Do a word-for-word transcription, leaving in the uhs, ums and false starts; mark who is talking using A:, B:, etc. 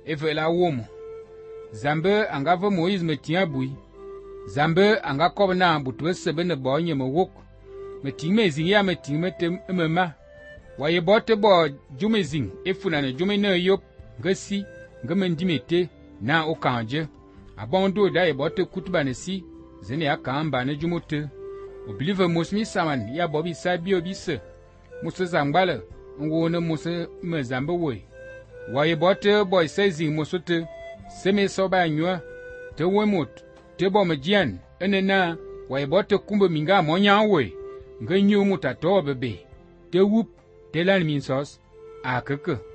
A: eve la womo. Zambe angava Moïse me tien bui. Zambe anga kob na butwe sebe ne bo nye me wok. Me ting me zing ya me ting me te me ma. Wa ye bote bo jume zing efuna ne jume ne yop ngasi ngamendi mete na okanje. Abondo da ye bote kutuba ne si zene ya kamba ne jumote. Oblive mosmi saman ya bobi sabi obise. Musa zangbale ngone musa me zambe we. Wa ye bote boy sezi musote seme soba nywa te wemut te bo mejian enena wa ye bote kumbe minga monya we nganyu mutato bebe te wup te lan minsos akeke